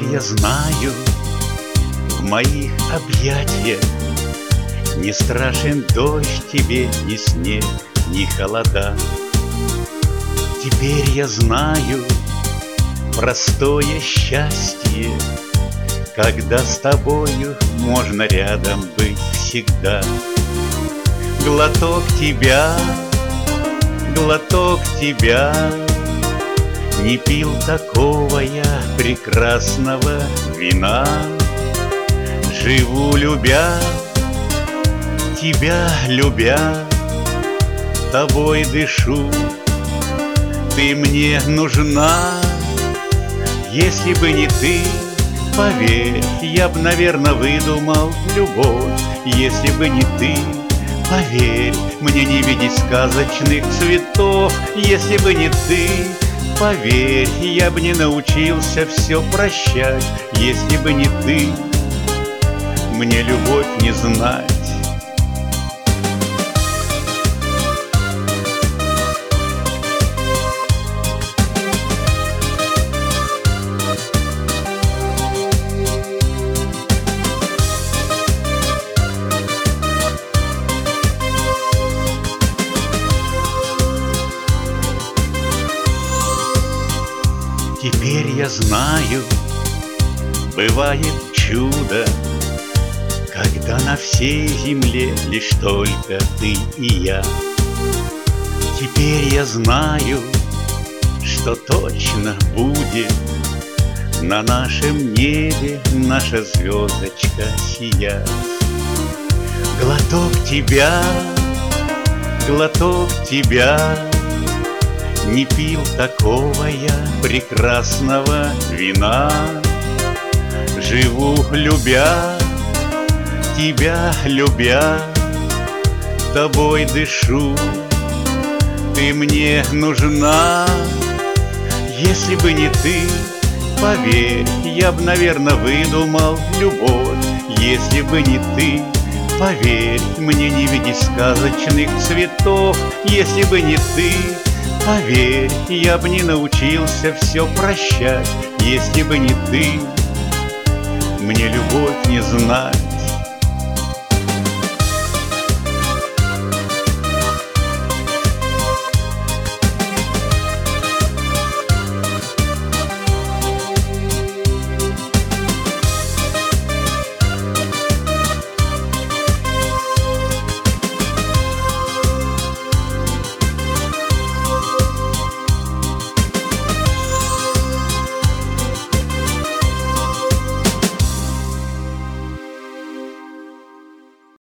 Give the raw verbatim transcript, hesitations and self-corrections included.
я знаю, в моих объятиях не страшен дождь тебе, ни снег, ни холода. Теперь я знаю простое счастье, когда с тобою можно рядом быть всегда. Глоток тебя, глоток тебя, не пил такого я прекрасного вина. Живу, любя, тебя любя, тобой дышу, ты мне нужна. Если бы не ты, поверь, я б, наверно, выдумал любовь. Если бы не ты, поверь, мне не видеть сказочных цветов. Если бы не ты, поверь, я бы не научился все прощать. Если бы не ты, мне любовь не знать. Теперь я знаю, бывает чудо, когда на всей земле лишь только ты и я. Теперь я знаю, что точно будет на нашем небе наша звездочка сиять. Глоток тебя, глоток тебя, не пил такого я прекрасного вина. Живу, любя, тебя любя, тобой дышу, ты мне нужна. Если бы не ты, поверь, я б, наверно, выдумал любовь. Если бы не ты, поверь, мне не видеть сказочных цветов. Если бы не ты, поверь, я бы не научился все прощать. Если бы не ты, мне любовь не знать.